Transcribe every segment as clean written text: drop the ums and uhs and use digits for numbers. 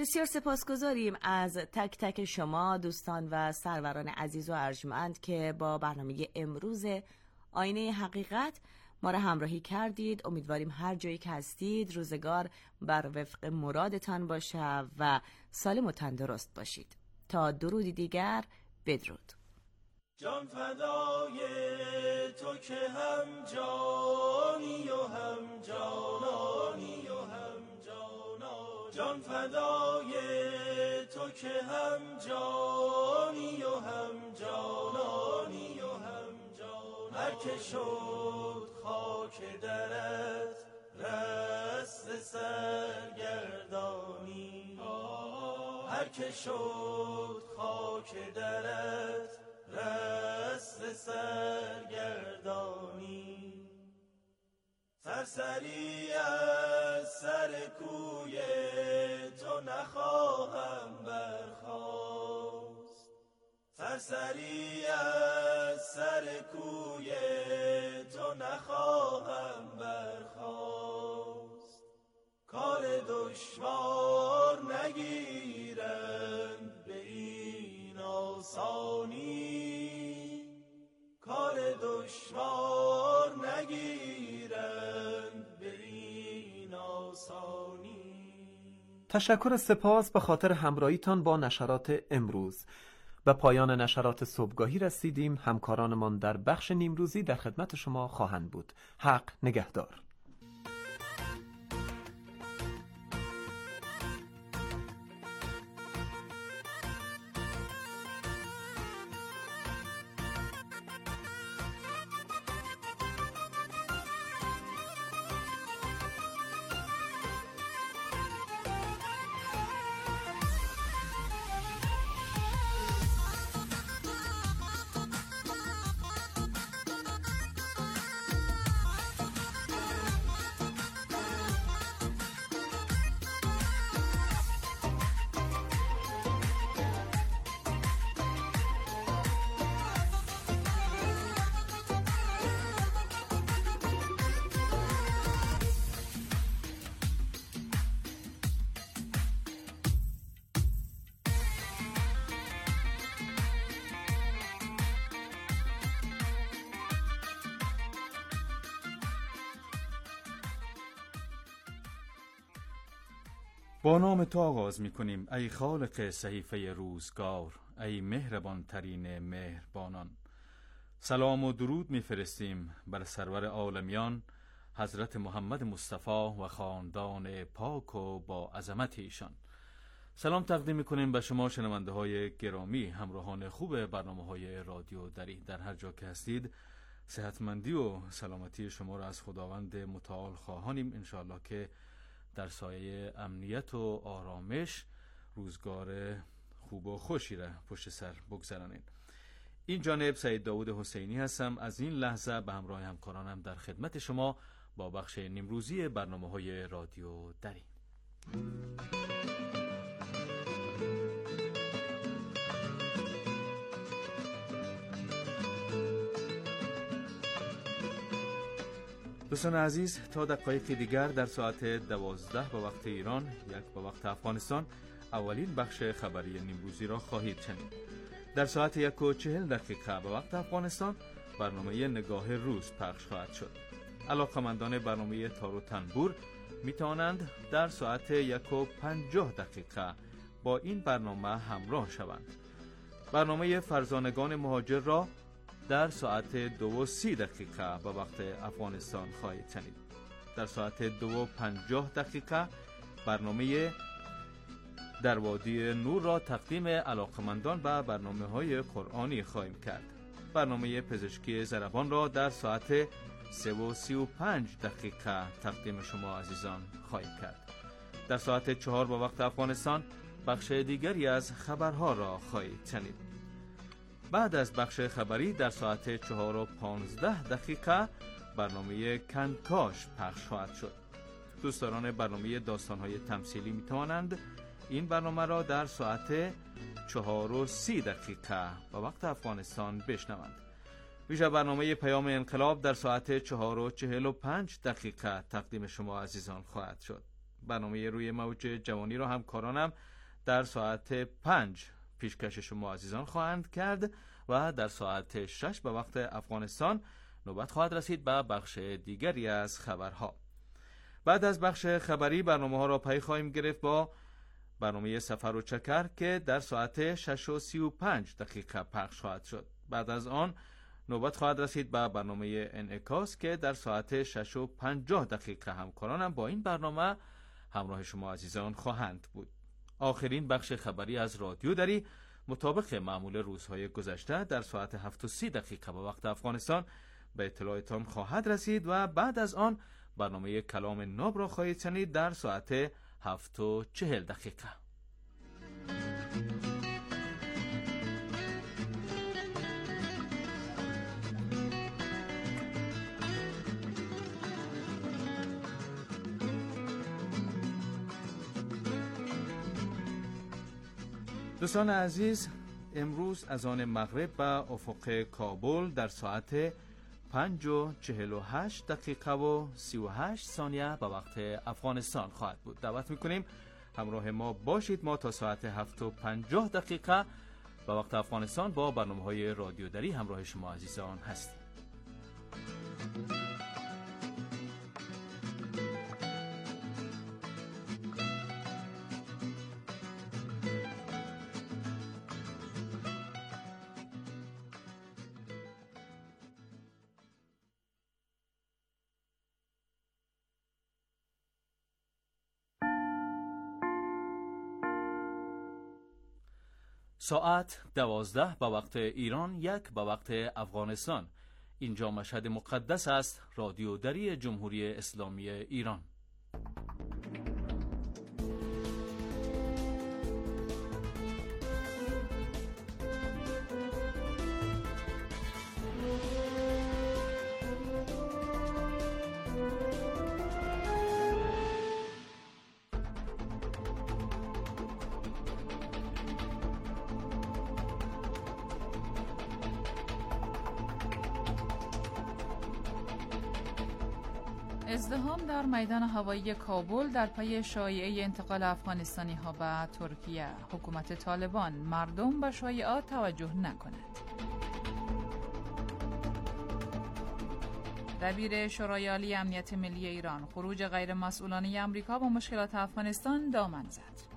بسیار سپاسگزاریم از تک تک شما دوستان و سروران عزیز و ارجمند که با برنامه امروز آینه حقیقت ما را همراهی کردید. امیدواریم هر جایی که هستید روزگار بر وفق مرادتان باشه و سالم و تندرست باشید. تا درودی دیگر، بدرود. جان فدای تو که هم جانی و هم جانانی و هم جانا، جان فدای تو که هم جانی و هم جانانی و هم جانا. هر که شد خاک درت رست سرگردانی، هر که شد خاک درت رست سرگردانی. سرسری از سر کوی تو نخواهم برخاست، سرسری از سر کوی تو نخواهم برخاست. کار دشوار نگیرند به این آسانی، کار دشوار نگیرند به این آسانی. تشکر سپاس به خاطر همراهیتان با نشرات امروز. به پایان نشرات صبحگاهی رسیدیم. همکارانمان در بخش نیمروزی در خدمت شما خواهند بود. حق نگهدار. با نام تو آغاز می کنیم ای خالق صحیفه روزگار، ای مهربان ترین مهربانان. سلام و درود می فرستیم بر سرور عالمیان حضرت محمد مصطفی و خاندان پاک و با عظمت ایشان. سلام تقدیم می کنیم به شما شنونده های گرامی، همراهان خوب برنامه های رادیو دری. در هر جا که هستید صحتمندی و سلامتی شما را از خداوند متعال خواهانیم. انشاءالله که در سایه امنیت و آرامش روزگار خوب و خوشی را پشت سر بگذرانید. این جانب سید داود حسینی هستم. از این لحظه به همراه همکارانم در خدمت شما با بخش نیمروزی برنامه‌های رادیو دری. دوستان عزیز، تا دقایق دیگر در ساعت 12 به وقت ایران، 1 به وقت افغانستان، اولین بخش خبری نیمروزی را خواهید شنید. در ساعت 1:40 به وقت افغانستان برنامه نگاه روز پخش خواهد شد. علاقه‌مندان برنامه تار و تنبور می توانند در ساعت 1:50 با این برنامه همراه شوند. برنامه فرزانگان مهاجر را در ساعت 2:30 به وقت افغانستان خواهید شنید. در ساعت 2:50 برنامه در وادی نور را تقدیم علاقمندان به برنامه‌های قرآنی خواهیم کرد. برنامه پزشکی ضربان را در ساعت 3:35 تقدیم شما عزیزان خواهیم کرد. در ساعت 4 به وقت افغانستان بخش دیگری از خبرها را خواهید شنید. بعد از بخش خبری در ساعت 4:15 برنامه کنکاش پخش خواهد شد. دوستداران برنامه داستان‌های تمثیلی می توانند این برنامه را در ساعت 4:30 به وقت افغانستان بشنوند. ویژه برنامه پیام انقلاب در ساعت 4:45 تقدیم شما عزیزان خواهد شد. برنامه روی موج جوانی را همکارانم در ساعت 5 پیشکش شما عزیزان خواهند کرد و در ساعت 6 به وقت افغانستان نوبت خواهد رسید به بخش دیگری از خبرها. بعد از بخش خبری برنامه ها را پی خواهیم گرفت با برنامه سفر و چکر که در ساعت 6:35 پخش خواهد شد. بعد از آن نوبت خواهد رسید به برنامه انعکاس که در ساعت 6:50 همکارانم با این برنامه همراه شما عزیزان خواهند بود. آخرین بخش خبری از رادیو دری مطابق معمول روزهای گذشته در ساعت 7:30 به وقت افغانستان به اطلاعتان خواهد رسید و بعد از آن برنامه کلام ناب را خواهید شنید در ساعت 7:40. دوستان عزیز، امروز از آن مغرب به افق کابل در ساعت 5:48 و 38 ثانیه به وقت افغانستان خواهد بود. دعوت میکنیم همراه ما باشید. ما تا ساعت 7:50 به وقت افغانستان با برنامه‌های رادیو دری همراه شما عزیزان هستیم. ساعت 12 به وقت ایران، 1 به وقت افغانستان. اینجا مشهد مقدس است، رادیو دری جمهوری اسلامی ایران. ازدحام در میدان هوایی کابل در پی شایعه انتقال افغانستانی ها به ترکیه. حکومت طالبان مردم به شایعات توجه نکند. دبیر شورای عالی امنیت ملی ایران خروج غیر مسئولانه امریکا با مشکلات افغانستان دامن زد.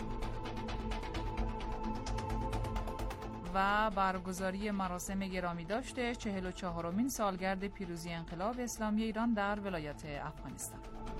و برگزاری مراسم گرامی داشته 44مین سالگرد پیروزی انقلاب اسلامی ایران در ولایت افغانستان.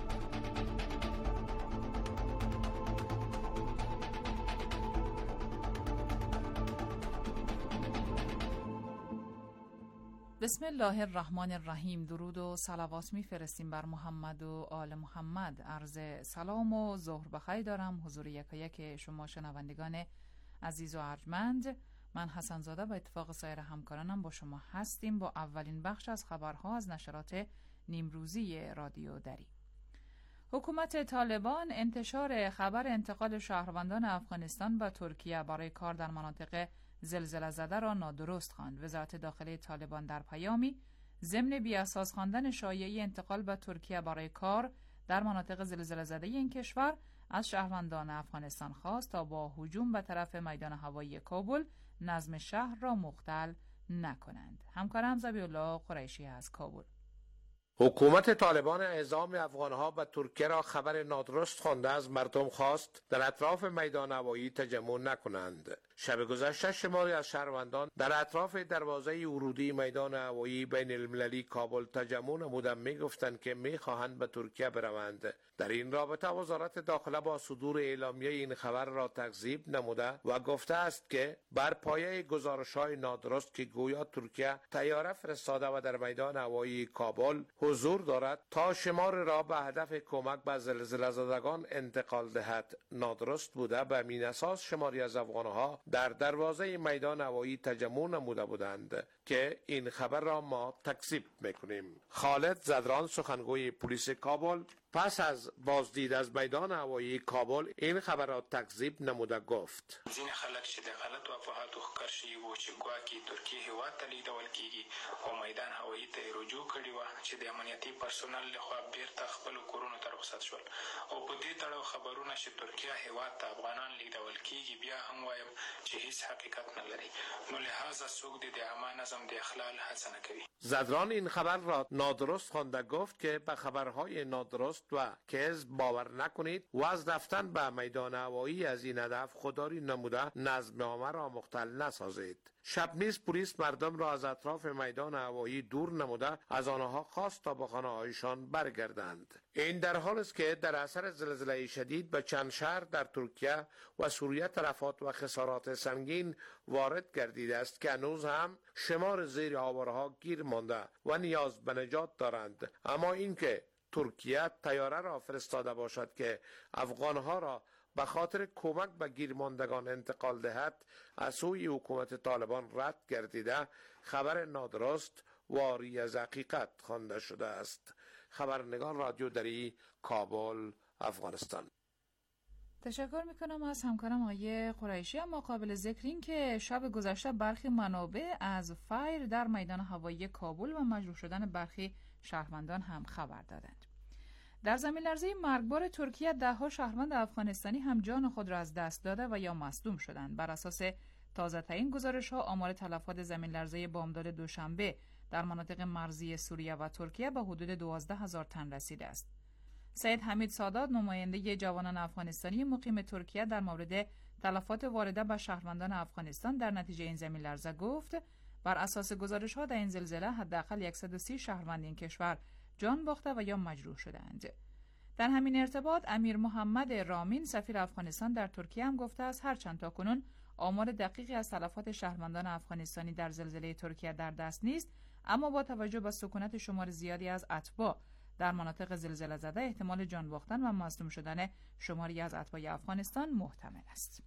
بسم الله الرحمن الرحیم. درود و صلوات میفرستیم بر محمد و آل محمد. عرض سلام و ظهر بخیر دارم حضور یکایک شما شنوندگان عزیز و ارجمند. من حسن زاده با اتفاق سایر همکارانم با شما هستیم با اولین بخش از خبرها از نشرات نیمروزی رادیو دری. حکومت طالبان انتشار خبر انتقال شهروندان افغانستان به ترکیه برای کار در مناطق زلزله زده را نادرست خواند. وزارت داخله طالبان در پیامی ضمن بی‌اساس خواندن شایعه انتقال به ترکیه برای کار در مناطق زلزله زده این کشور از شهروندان افغانستان خواست تا با هجوم به طرف میدان هوایی کابل نظم شهر را مختل نکنند. همکارم ذبیح‌الله قریشی از کابل. حکومت طالبان اعزام افغانها به ترکیه را خبر نادرست خوانده از مردم خواست در اطراف میدان هوایی تجمع نکنند. شب گذشته شماری از شهروندان در اطراف دروازه ورودی میدان هوایی بین المللی کابل تجمع نمودند. میگفتند که میخواهند به ترکیه بروند. در این رابطه وزارت داخله با صدور اعلامیه این خبر را تکذیب نموده و گفته است که بر پایه گزارش‌های نادرست که گویا ترکیه طیاره فرستاده و در میدان هوایی کابل حضور دارد تا شمار را به هدف کمک به زلزله زدگان انتقال دهد نادرست بوده. به همین اساس شماری از افغانها در دروازه میدان هوایی تجمع نموده بودند که این خبر را ما تکذیب میکنیم. خالد زدران سخنگوی پلیس کابل پس از بازدید از میدان هوایی کابل این خبر را تکذیب نموده گفت: ځینې خلک چې د غلط افواهاتو ښکار شوي وو چې ګواکې ترکیې هېواد ته لیږدول کېږي او میدان هوایي ته یې رجوع کړې وه چې د امنیتي پرسونل لخوا بیرته خپلو کورونو ته رخصت شول. او په دې تړاو خبرونه چې ترکیه هېواد ته افغانان لیږدول کېږي بیا هم وایم چې هیڅ حقیقت نه لري. نو لحاظا څوک د عامه نظم د اخلال هڅه نه کوي. زدران این خبر را نادرست خوانده گفت که به خبرهای نادرست و کذب باور نکنید و از رفتن به میدان هوایی از این هدف خودداری نموده نظم عامه را مختل نسازید. شب نیز پلیس مردم را از اطراف میدان هوایی دور نموده از آنها خواست تا به خانه‌هایشان برگردند. این در حال است که در اثر زلزله شدید به چند شهر در ترکیه و سوریه تلفات و خسارات سنگین وارد گردیده است که هنوز هم شمار زیر آوارها گیر مانده و نیاز به نجات دارند. اما اینکه ترکیه طیاره را فرستاده باشد که افغانها را به خاطر کمک به گیرماندگان انتقال دهد از سوی حکومت طالبان رد گردیده خبر نادرست و عاری از حقیقت خوانده شده است. خبرنگار رادیو دری، کابل، افغانستان. تشکر میکنم از همکارم آقای قریشی. اما قابل ذکر این که شب گذشته برخی منابع از فایر در میدان هوایی کابل و مجروح شدن برخی شهروندان هم خبر دادند. در زمین لرزه مرگبار ترکیه ده‌ها شهروند افغانستانی هم جان خود را از دست داده و یا مصدوم شدند. بر اساس تازه‌ترین گزارش‌ها آمار تلفات زمین لرزه بامداد دوشنبه در مناطق مرزی سوریه و ترکیه به حدود 12,000 تن رسیده است. سید حمید سادات نماینده جوانان افغانستانی مقیم ترکیه در مورد تلفات وارده به شهروندان افغانستان در نتیجه این زمین لرزه گفت: بر اساس گزارش‌ها در این زلزله حداقل 130 شهروند این کشور جان باخته و یا مجروح شدند. در همین ارتباط امیر محمد رامین سفیر افغانستان در ترکیه هم گفته است هرچند تاکنون آمار دقیقی از تلفات شهروندان افغانستانی در زلزله ترکیه در دست نیست، اما با توجه به سکونت شمار زیادی از اتباع در مناطق زلزله زده احتمال جان باختن و مصدوم شدن شماری از اتباع افغانستان محتمل است.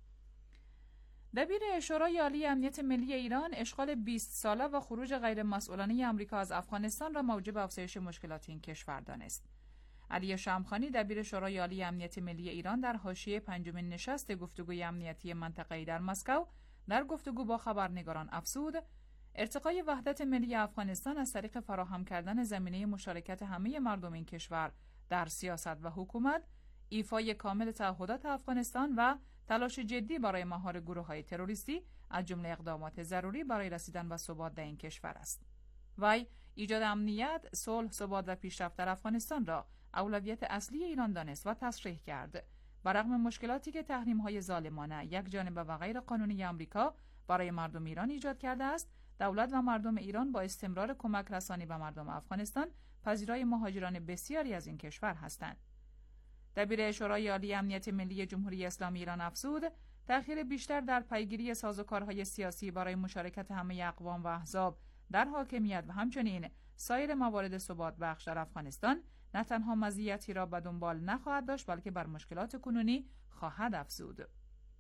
دبیر شورای عالی امنیت ملی ایران اشغال 20 ساله و خروج غیرمسئولانه آمریکا از افغانستان را موجب افزایش مشکلات این کشور دانست. علی شمخانی دبیر شورای عالی امنیت ملی ایران در حاشیه پنجمین نشست گفتگوی امنیتی منطقه‌ای در مسکو در گفتگو با خبرنگاران افزود: ارتقای وحدت ملی افغانستان از طریق فراهم کردن زمینه مشارکت همه مردم این کشور در سیاست و حکومت، ایفای کامل تعهدات افغانستان و تلاش جدی برای مهار گروه‌های تروریستی از جمله اقدامات ضروری برای رسیدن به ثبات در این کشور است. وی ایجاد امنیت، صلح، ثبات و پیشرفت در افغانستان را اولویت اصلی ایران دانست و تصریح کرد. برغم مشکلاتی که تحریم‌های ظالمانه، یک جانبه و غیر قانونی آمریکا برای مردم ایران ایجاد کرده است، دولت و مردم ایران با استمرار کمک رسانی به مردم افغانستان پذیرای مهاجران بسیاری از این کشور هستند. دبیر شورای عالی امنیت ملی جمهوری اسلامی ایران افزود: تأخیر بیشتر در پیگیری سازوکارهای سیاسی برای مشارکت همه اقوام و احزاب در حاکمیت و همچنین سایر موارد ثبات بخش در افغانستان نه تنها مزیتی را به دنبال نخواهد داشت بلکه بر مشکلات کنونی خواهد افزود.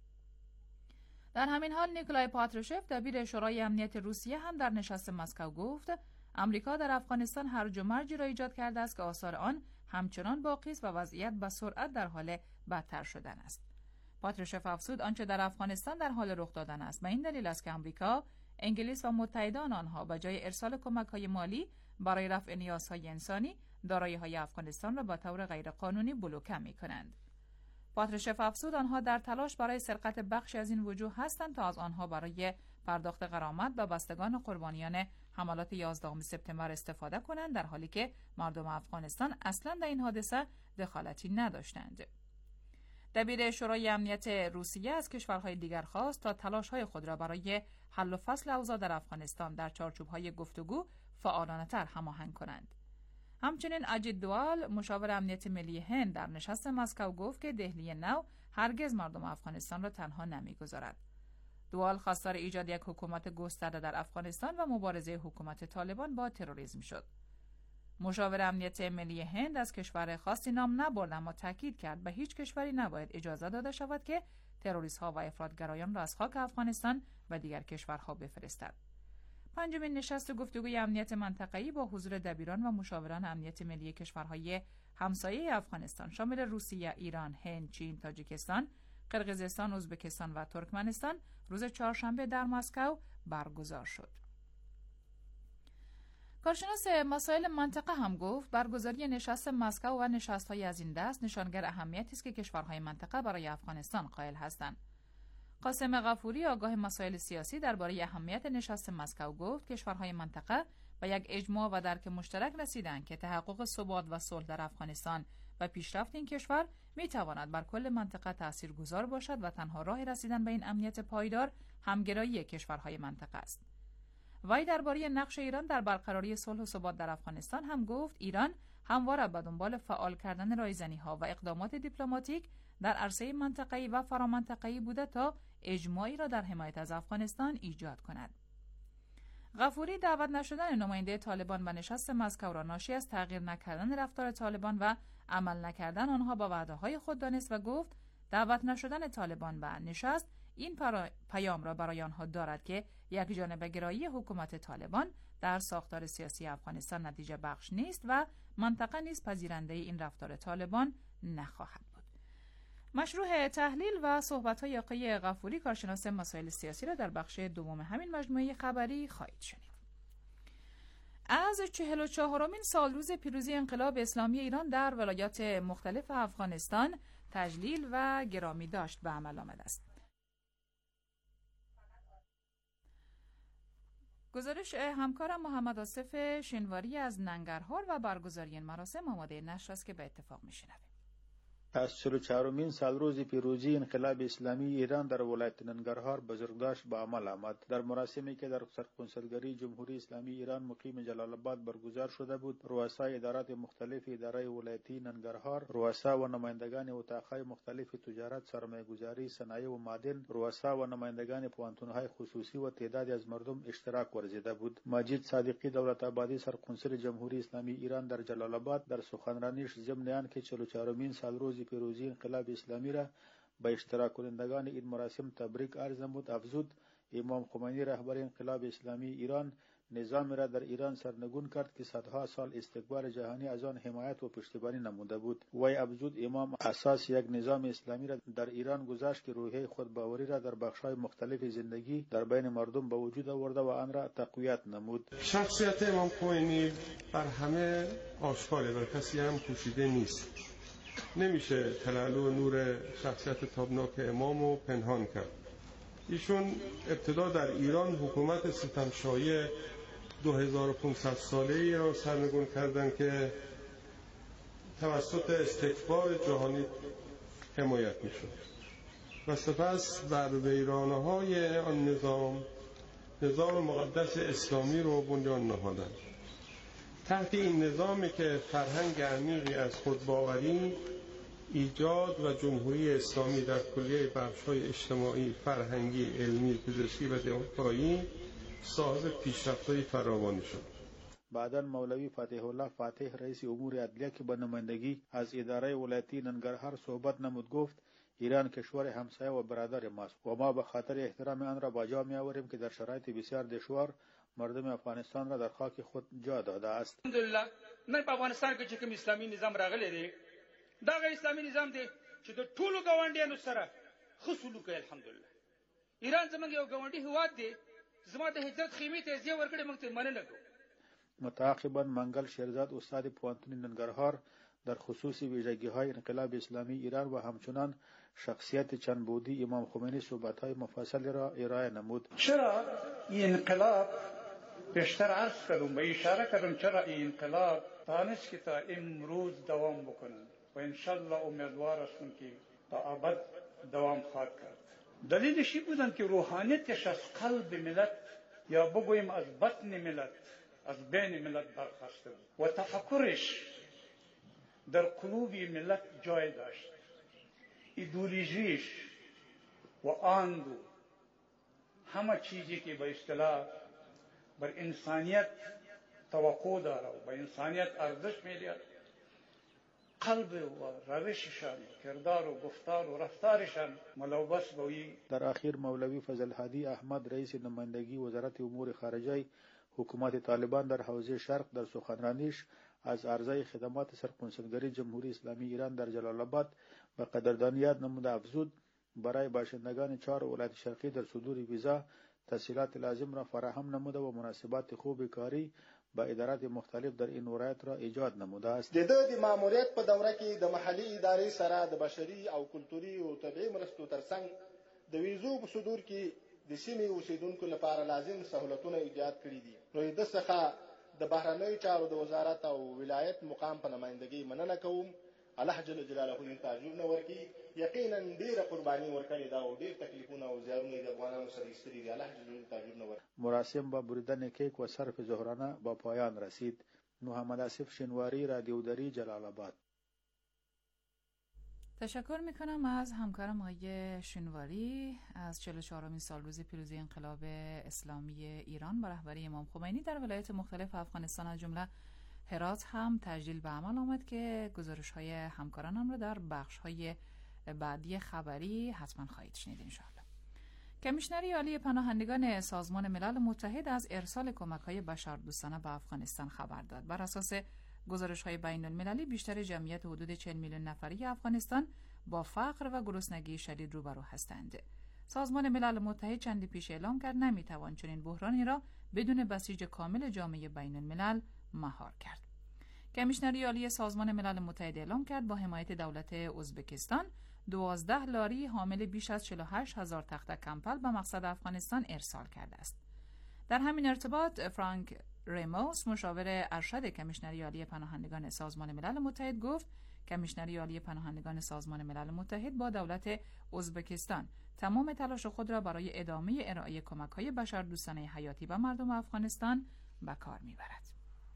در همین حال نیکولای پاتروشف دبیر شورای امنیت روسیه هم در نشست مسکو گفت: آمریکا در افغانستان هرج و مرجی را ایجاد کرده است که آثار آن همچنان باقی است و وضعیت به سرعت در حال بدتر شدن است. پاتروشف افزود: آنچه در افغانستان در حال رخ دادن است به این دلیل است که آمریکا، انگلیس و متحدان آنها به جای ارسال کمک‌های مالی برای رفع نیازهای انسانی، دارایی‌های افغانستان را به طور غیرقانونی بلوکه می‌کنند. پاتروشف افزود: آنها در تلاش برای سرقت بخشی از این وجوه هستند تا از آنها برای پرداخت غرامت به بستگان قربانیان حملات 11 سپتامبر استفاده کنند، در حالی که مردم افغانستان اصلا در این حادثه دخالتی نداشتند. دبیر شورای امنیت روسیه از کشورهای دیگر خواست تا تلاش‌های خود را برای حل و فصل اوضاع در افغانستان در چارچوب‌های گفتگو فعالانه‌تر هماهنگ کنند. همچنین اجید دوال مشاور امنیت ملی هند در نشست مسکو گفت که دهلی نو هرگز مردم افغانستان را تنها نمی‌گذارد. دوال خواستار ایجاد یک حکومت گسترده در افغانستان و مبارزه حکومت طالبان با تروریسم شد. مشاور امنیت ملی هند از کشور خاصی نام نبرد، اما تاکید کرد به هیچ کشوری نباید اجازه داده شود که تروریست‌ها و افراطگرایان را از خاک افغانستان و دیگر کشورها بفرستد. پنجمین نشست گفتگوی امنیت منطقه‌ای با حضور دبیران و مشاوران امنیت ملی کشورهای همسایه افغانستان شامل روسیه، ایران، هند، چین، تاجیکستان، قرقیزستان، ازبکستان و ترکمنستان روز چهارشنبه در مسکو برگزار شد. کارشناس مسائل منطقه هم گفت برگزاری نشست مسکو و نشست‌های از این دست نشانگر اهمیتی است که کشورهای منطقه برای افغانستان قائل هستند. قاسم غفوری آگاه مسائل سیاسی درباره اهمیت نشست مسکو گفت کشورهای منطقه به یک اجماع و درک مشترک رسیدند که تحقق ثبات و صلح در افغانستان و پیشرفت این کشور میتواند بر کل منطقه تاثیرگذار باشد و تنها راه رسیدن به این امنیت پایدار همگرایی کشورهای منطقه است. وی درباره نقش ایران در برقراری صلح و ثبات در افغانستان هم گفت ایران همواره به دنبال فعال کردن رایزنی‌ها و اقدامات دیپلماتیک در عرصه منطقه‌ای و فرامنطقه‌ای بوده تا اجماعی را در حمایت از افغانستان ایجاد کند. غفوری دعوت نشدن نماینده طالبان و نشست مسکو را ناشی از تغییر نکردن رفتار طالبان و عمل نکردن آنها با وعده‌های خود دانست و گفت دعوت نشدن طالبان و نشست این پیام را برای آنها دارد که یک جانبه گرایی حکومت طالبان در ساختار سیاسی افغانستان نتیجه بخش نیست و منطقه نیز پذیرنده این رفتار طالبان نخواهد بود. مشروع تحلیل و صحبت‌های آقای غفوری کارشناس مسائل سیاسی را در بخش دوم همین مجموعه خبری خواهید شنید. از 44مین سالروز پیروزی انقلاب اسلامی ایران در ولایات مختلف افغانستان تجلیل و گرامی داشت به عمل آمده است. گزارش همکارم محمد آصف شنواری از ننگرهار و برگزاری این مراسم آماده نشر است که به اتفاق میشنویم. از 44مین سالروز پیروزی انقلاب اسلامی ایران در ولایت ننگرهار بزرگداشت به عمل آمد. در مراسمی که در سرکنسولگری جمهوری اسلامی ایران مقیم جلال آباد برگزار شده بود، رؤسای ادارات مختلف اداره ولایتی ننگرهار، رؤسا و نمایندگان اتاقهای مختلف تجارت، سرمایه‌گذاری، صنایع و معدن، رؤسا و نمایندگان پوهنتون‌های خصوصی و تعدادی از مردم اشتراک ورزیده بود. مجید صادقی دولت آبادی سرکنسول جمهوری اسلامی ایران در جلال آباد در سخنرانیش ضمن آنکه 44مین سالروز پیروزی انقلاب اسلامی را به اشتراک کنندگان این مراسم تبریک عرض نمود، افزود امام خمینی رهبر انقلاب اسلامی ایران نظامی را در ایران سرنگون کرد که صدها سال استکبار جهانی از آن حمایت و پشتیبانی نموده بود. وی افزود امام اساس یک نظام اسلامی را در ایران گذاشت که روحیه خودباوری را در بخش‌های مختلف زندگی در بین مردم به وجود آورده و آن را تقویت نمود. شخصیت امام خمینی بر همه آشکاره و کسی هم پوشیده نیست. نمیشه تلالو نور شخصیت تابناک امامو پنهان کرد. ایشون ابتدا در ایران حکومت ستمشایه 2500 ساله‌ای را سرنگون کردند که توسط استکبار جهانی حمایت میشد و سپس بر ویرانه‌های آن نظام مقدس اسلامی رو بنیان نهادند. تحت این نظامی که فرهنگ عمیقی از خودباوری، ایجاد و جمهوری اسلامی در کلیه بخش‌های اجتماعی، فرهنگی، علمی، پزشکی و دفاعی صاحب پیشرفت‌های فراوانی شد. بعداً مولوی فتح الله فاتح رئیس امور عدلیه که به نمایندگی از اداره ولایتی ننگرهار صحبت نمود گفت ایران کشور همسایه و برادر ماست و ما به خاطر احترام آن را با جا می‌آوریم که در شرایط بسیار دشوار مردم افغانستان را در خاک خود جا داده است. الحمدلله نن په افغانستان کې چې کوم اسلامي نظام راغلی دی دا غیر اسلامي نظام دی چې د ټولو ګاونډیانو سره ښه سلوک کوي. الحمدلله ایران زموږ یو ګاونډي هیواد دی، زما د هجرت خیمې ته ځای ورکړې، موږ ته مننه کوو. متعاقباً منگل شیرزاد استاد پوهنتون ننگرهار در خصوص ویژگی‌های انقلاب اسلامی ایران و همچنان شخصیت چند بودی امام خمینی صحبت‌های مفصلی را ارائه نمود. چرا این انقلاب بیشتر عرض کردم و اشاره کردم چرا این انقلاب تانست که تا امروز دوام بکنه و انشالله امیدوار هستم که تا ابد دوام خواهد کرد. دلیلش این بودن که روحانیتش از قلب ملت یا بگویم از بطن ملت، از بین ملت برخاسته بود و تفکرش در قلوب ملت جای داشت. ایدئولوژیش و آن همه چیزی که به اصطلاح بر انسانیت توقع داره و به انسانیت ارزش میده، قلب و روششان، کردار و گفتار و رفتارشان ملوث بوی. در اخیر مولوی فضل هادی احمد رئیس نمایندگی وزارت امور خارجه حکومت طالبان در حوزه شرق در سخنرانیش از عرضه خدمات سرکنسولگری جمهوری اسلامی ایران در جلال آباد به قدردانیت نموده افزود برای باشندگان 4 ولایت شرقی در صدور ویزا تسهیلات لازم را فراهم نموده و مناسبات خوب کاری با ادارات مختلف در این ولایت را ایجاد نموده است. د ماموریت په دوره کې د محلي ادارې سره د بشري او کلتوري او طبيعي مرستو ترڅنګ د ویزو په صدور کې د سیمې اوسیدونکو لپاره لازم سہولتونه ایجاد کړي دي. نو د څخه د بهرنیو چارو د وزارت او ولایت مقام په نمائندګۍ مننه کوم. الله جل جلاله دې تاجر نه ورکړي. یقینا ډیره قرباني ورکړې ده او ډیر تکلیفونه او زیارونه د افغانانو سره ایستلي دي. الله جل جلاله تاجر نه ورکړي. مراسم با بریدن کیک و صرف ظهرانه با پایان رسید. محمد آصف شنواری، رادیو دری، جلال آباد. تشکر میکنم از همکارم آقای شنواری از 44مین سالروز پیروزی انقلاب اسلامی ایران با رهبری امام خمینی در ولایات مختلف افغانستان از جمله هرات هم تجلیل به عمل آمد که گزارش‌های همکارانم را در بخش‌های بعدی خبری حتما خواهید شنید انشاءالله. کمیشنری عالی پناهندگان سازمان ملل متحد از ارسال کمک‌های بشردوستانه به افغانستان خبر داد. بر اساس گزارش‌های بین‌المللی بیشتر جمعیت حدود 40 میلیون نفری افغانستان با فقر و گرسنگی شدید روبرو هستند. سازمان ملل متحد چندی پیش اعلام کرد نمی‌توان چنین بحرانی را بدون بسیج کامل جامعه بین‌الملل مهار کرد. کمیشنری عالی سازمان ملل متحد اعلام کرد با حمایت دولت ازبکستان 12 لاری حامل بیش از 48,000 تخته کمپل به مقصد افغانستان ارسال کرده است. در همین ارتباط فرانک ریموس مشاور ارشد کمیشنری عالی پناهندگان سازمان ملل متحد گفت کمیشنری عالی پناهندگان سازمان ملل متحد با دولت ازبکستان تمام تلاش خود را برای ادامه ارائه کمک‌های بشردوستانه حیاتی به مردم افغانستان به کار می‌برد.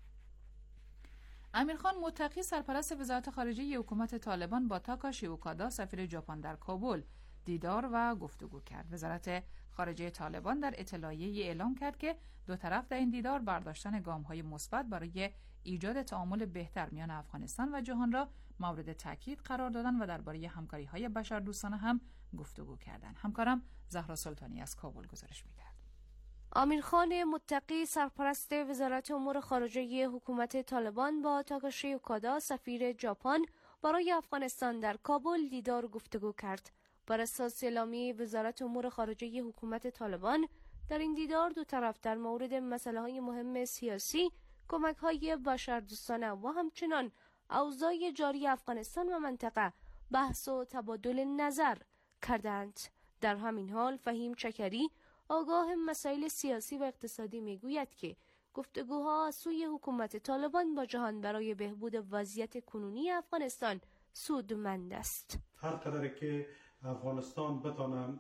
امیرخان متقی سرپرست وزارت خارجه حکومت طالبان با تاکاشی اوکادا سفیر ژاپن در کابل دیدار و گفتگو کرد. وزارت خارجه طالبان در اطلاعیه‌ای اعلام کرد که دو طرف در این دیدار برداشتن گام‌های مثبت برای ایجاد تعامل بهتر میان افغانستان و جهان را مورد تاکید قرار دادن و درباره همکاری‌های بشردوستانه هم گفتگو کردند. همکارم زهرا سلطانی از کابل گزارش می‌دهد. امیرخان متقی سرپرست وزارت امور خارجه حکومت طالبان با تاکاشی اوکادا سفیر ژاپن برای افغانستان در کابل دیدار و گفتگو کرد. بر اساس اعلامیه وزارت امور خارجه حکومت طالبان در این دیدار دو طرف در مورد مسائل مهم سیاسی، کمک‌های بشردوستانه و همچنین اوضاع جاری افغانستان و منطقه بحث و تبادل نظر کردند. در همین حال فهیم چکری آگاه مسائل سیاسی و اقتصادی میگوید که گفتگوها از سوی حکومت طالبان با جهان برای بهبود وضعیت کنونی افغانستان سودمند است. هر قدر که افغانستان بتانه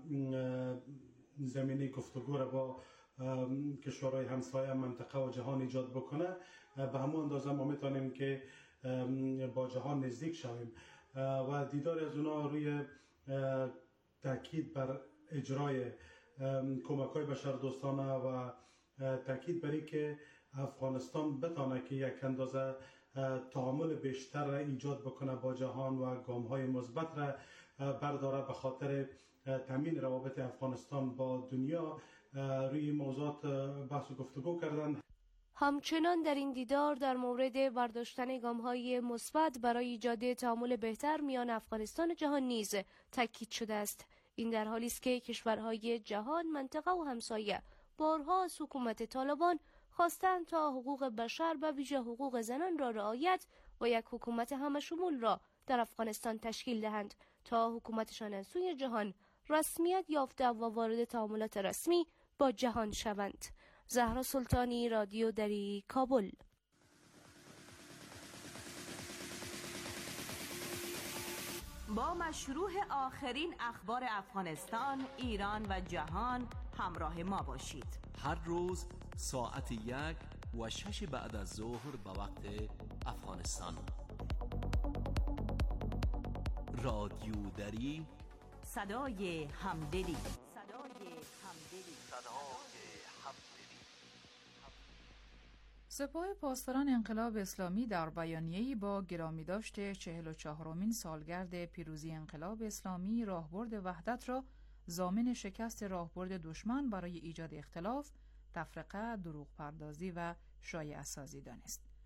زمینه گفتگو را با کشورهای همسایه منطقه و جهان ایجاد بکنه، به همون اندازه ما میتونیم که با جهان نزدیک شویم و دیدار از اونا روی تاکید بر اجرای کمک‌های بشردوستانه و تاکید بر اینکه افغانستان بتونه که یک اندازه تعامل بیشتر را ایجاد بکنه با جهان و گام‌های مثبت را برداره به خاطر تامین روابط افغانستان با دنیا. روی موضوعات بحث و گفتگو کردن. همچنان در این دیدار در مورد برداشتن گام‌های مثبت برای ایجاد تعامل بهتر میان افغانستان و جهان نیز تاکید شده است. این در حالی است که کشورهای جهان، منطقه و همسایه بارها از حکومت طالبان خواستند تا حقوق بشر و ویژه حقوق زنان را رعایت و یک حکومت همشمول را در افغانستان تشکیل دهند تا حکومتشان از سوی جهان رسمیت یافته و وارد تعاملات رسمی با جهان شوند. زهرا سلطانی، رادیو دری، کابل. با مشروع آخرین اخبار افغانستان، ایران و جهان همراه ما باشید. هر روز ساعت 1 و 6 بعد از ظهر به وقت افغانستان. رادیو دری، صدای همدلی. سپاه پاسداران انقلاب اسلامی در بیانیه‌ای با گرامی داشت 44مین سالگرد پیروزی انقلاب اسلامی راهبرد وحدت را ضامن شکست راهبرد دشمن برای ایجاد اختلاف، تفرقه، دروغ پردازی و شایعه سازی دانست.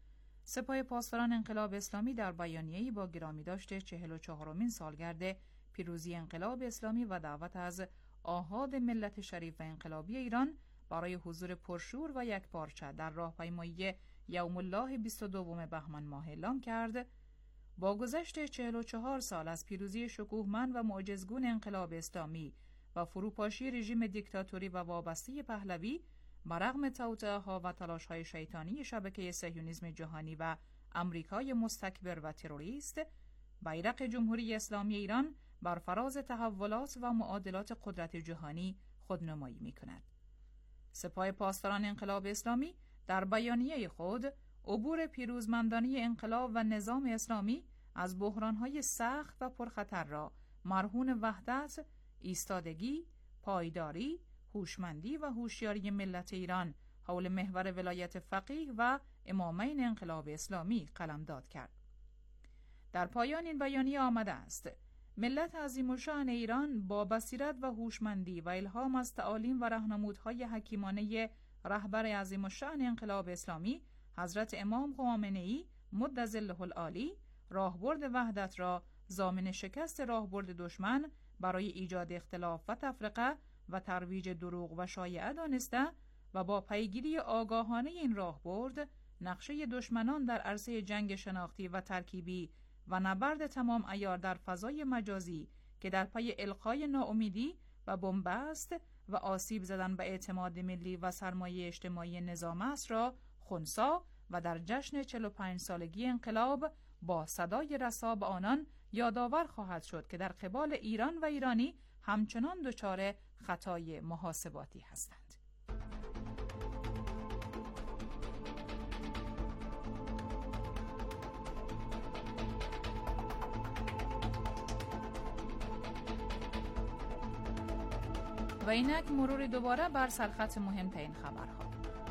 سپاه پاسداران انقلاب اسلامی در بیانیه‌ای با گرامی داشته 44مین سالگرد پیروزی انقلاب اسلامی و دعوت از آحاد ملت شریف و انقلابی ایران برای حضور پرشور و یکپارچه در راهپیمایی یوم الله 22 بهمن ماه اعلام کرد. با گذشت 44 سال از پیروزی شکوهمند و معجزگون انقلاب اسلامی و فروپاشی رژیم دیکتاتوری و وابسته پهلوی، برغم توطئه‌ها و تلاش‌های شیطانی شبکه صهیونیسم جهانی و امریکای مستکبر و تروریست، بیرق جمهوری اسلامی ایران بر فراز تحولات و معادلات قدرت جهانی خودنمایی می‌کند. سپاه پاسداران انقلاب اسلامی در بیانیه خود عبور پیروزمندانه انقلاب و نظام اسلامی از بحران‌های سخت و پرخطر را مرهون وحدت، ایستادگی، پایداری، هوشمندی و هوشیاری ملت ایران حول محور ولایت فقیه و امامین انقلاب اسلامی قلمداد کرد. در پایان این بیانیه آمده است: ملت عظیم الشأن ایران با بصیرت و هوشمندی و الهام از تعالیم و راهنمودهای حکیمانه رهبر عظیم الشأن انقلاب اسلامی حضرت امام خامنه‌ای مد ظله العالی، راهبرد وحدت را ضامن شکست راهبرد دشمن برای ایجاد اختلاف و تفرقه و ترویج دروغ و شایعه دانسته و با پیگیری آگاهانه این راهبرد نقشه دشمنان در عرصه جنگ شناختی و ترکیبی و نبرد تمام عیار در فضای مجازی که در پی القای ناامیدی و بنبست و آسیب زدن به اعتماد ملی و سرمایه اجتماعی نظام است را خنثی و در جشن 45 سالگی انقلاب با صدای رسا به آنان یادآور خواهد شد که در قبال ایران و ایرانی همچنان دچار خطای محاسباتی هستند. و اینک مرور دوباره بر سرخط مهمترین خبرها.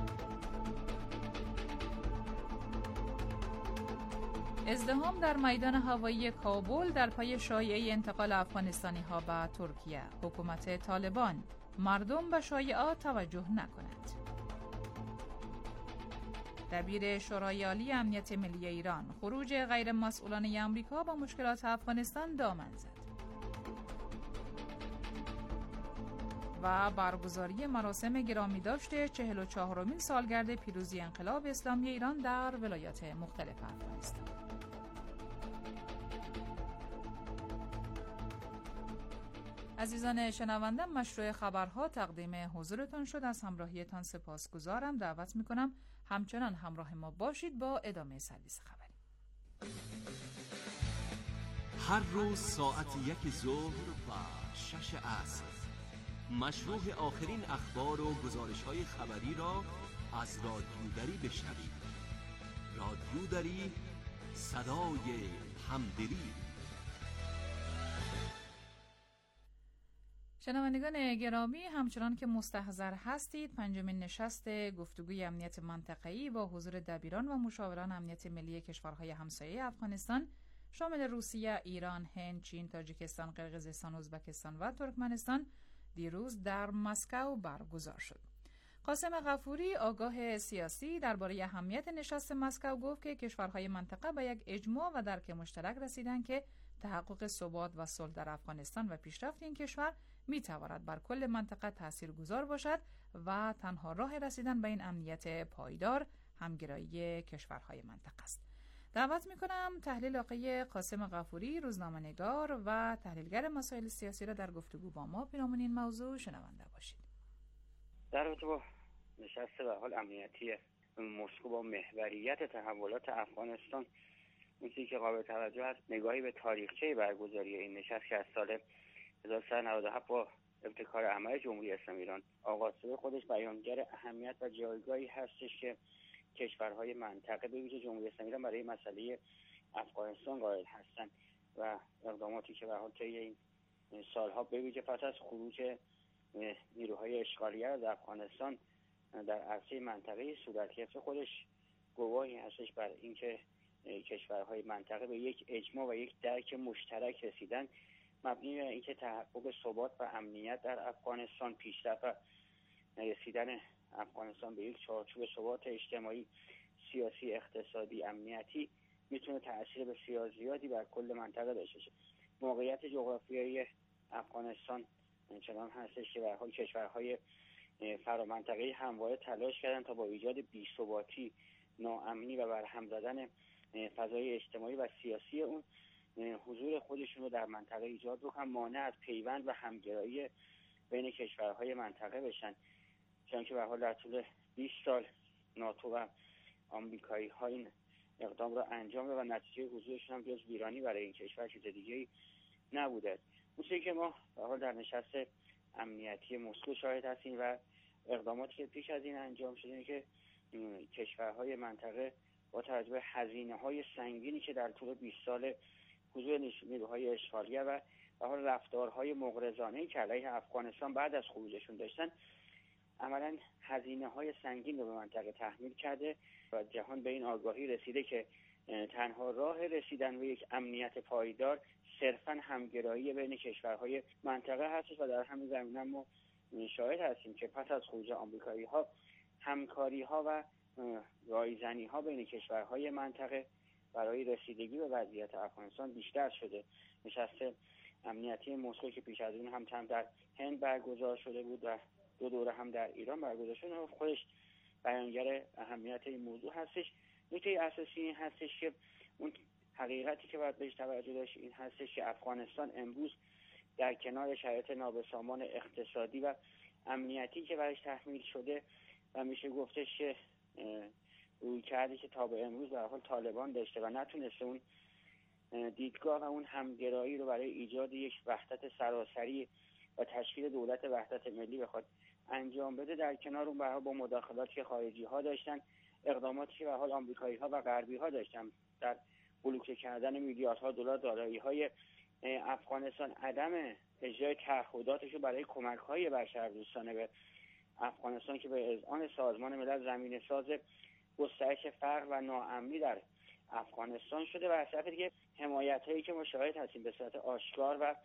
ازدحام در میدان هوایی کابل در پی شایعه انتقال افغانستانی ها به ترکیه. حکومت طالبان: مردم به شایعات توجه نکنند. دبیر شورای عالی امنیت ملی ایران: خروج غیر مسئولانه آمریکا با مشکلات افغانستان دامن زد. و برگزاری مراسم گرامی داشته 44مین سالگرد پیروزی انقلاب اسلامی ایران در ولایات مختلف افغانستان. عزیزان شنونده، مشروع خبرها تقدیم حضورتان شد. از همراهیتان سپاسگزارم. دعوت میکنم همچنان همراه ما باشید با ادامه سرویس خبری. هر روز ساعت 1 ظهر و 6 عصر مشروع آخرین اخبار و گزارش‌های خبری را از رادیو دری بشنوید. رادیو دری، صدای همدلی. شنوندگان گرامی، همچنان که مستحضر هستید، پنجمین نشست گفتگوی امنیت منطقه‌ای با حضور دبیران و مشاوران امنیت ملی کشورهای همسایه افغانستان شامل روسیه، ایران، هند، چین، تاجیکستان، قرقیزستان، ازبکستان و ترکمنستان دیروز در مسکو برگزار شد. قاسم غفوری، آگاه سیاسی، درباره اهمیت نشست مسکو گفت که کشورهای منطقه به یک اجماع و درک مشترک رسیدند که تحقق ثبات و صلح در افغانستان و پیشرفت این کشور می‌تواند بر کل منطقه تاثیرگذار باشد و تنها راه رسیدن به این امنیت پایدار همگرایی کشورهای منطقه است. دعوت می‌کنم تحلیل آقای قاسم غفوری، روزنامه‌نگار و تحلیلگر مسائل سیاسی را در گفتگو با ما پیرامون این موضوع شنونده باشید. در رابطه با نشست به حال امنیتی مسکو با محوریت تحولات افغانستان، اون چیزی که قابل توجه است نگاهی به تاریخچه برگزاری این نشست که از سال 1397 با ابتکار عمل جمهوری اسلامی ایران آغاز شده خودش بیانگر اهمیت و جایگاهی هستش که کشورهای منطقه به ویژه جمهوری اسلامی ایران برای مسئله افغانستان قائل هستند و اقداماتی که به حال طی این سالها به ویژه پس از خروج نیروهای اشغالیه از افغانستان در عرصه منطقه صورت گرفته خودش گواهی هستش بر اینکه کشورهای منطقه به یک اجماع و یک درک مشترک رسیدن مبنی بر اینکه تحقق ثبات و امنیت در افغانستان، پیشرفت و رسیدن افغانستان به یک چارچوب ثبات اجتماعی، سیاسی، اقتصادی، امنیتی میتونه تأثیر بسیار زیادی بر کل منطقه داشته باشه. موقعیت جغرافیایی افغانستان چنان هستش که به هر حال کشورهای فرامنطقه‌ای همواره تلاش کردن تا با ایجاد بی‌ثباتی، ناامنی و برهم زدن فضای اجتماعی و سیاسی اون حضور خودشون رو در منطقه ایجاد بکنن، مانع از پیوند و همگرایی بین کشورهای منطقه بشن. چون که به هر حال در طول 20 سال ناتو و آمریکایی‌ها این اقدام را انجام دادن و نتیجه حضورشون هم جز ویرانی برای این کشور چیز دیگه‌ای نبوده. اون چیزی که ما به هر حال در نشست امنیتی مسکو شاهد هستیم و اقداماتی که پیش از این انجام شده اینه که کشورهای منطقه با توجه به هزینه‌های سنگینی که در طول 20 سال حضور نیروهای اشغالگر و به حال رفتارهای مغرضانه‌ای که علیه افغانستان بعد از خروجشون داشتن، عملاً هزینه‌های سنگین رو به منطقه تحمیل کرده و جهان به این آگاهی رسیده که تنها راه رسیدن به یک امنیت پایدار صرفاً همگرایی بین کشورهای منطقه هست و در همین زمینه ما شاهد هستیم که پس از خروج آمریکایی‌ها همکاری‌ها و رایزنی‌ها بین کشورهای منطقه برای رسیدگی به وضعیت افغانستان بیشتر شده. نشست امنیتی مسکو که پیش از این هم در هند برگزار شده بود و 2 دوره هم در ایران برگزار شده و خودش بیانگر اهمیت این موضوع هستش. نکته اساسی این هستش که اون حقیقتی که باید بهش توجه داشت این هستش که افغانستان امروز در کنار شرایط نابسامان اقتصادی و امنیتی که برایش تحمیل شده و میشه گفتش که رویکردی که تا به امروز به هر حال طالبان داشته و نتونسته اون دیدگاه و اون همگرایی رو برای ایجاد یک وحدت سراسری و تشکیل دولت وحدت ملی بخواد انجام بده، در کنار اون به هر حال با مداخلاتی که خارجی ها داشتن، اقداماتی که به هر حال آمریکایی ها و غربی ها داشتن در بلوکه کردن میلیاردها دلار دارایی های افغانستان، عدم اجرای تعهداتش رو برای کمک های بشردوستانه به افغانستان که به اذعان سازمان ملل زمینه ساز گسترش فقر و ناامنی در افغانستان شده و از طرف دیگه حمایت‌هایی که ما شاهد هستیم به صورت آشکار و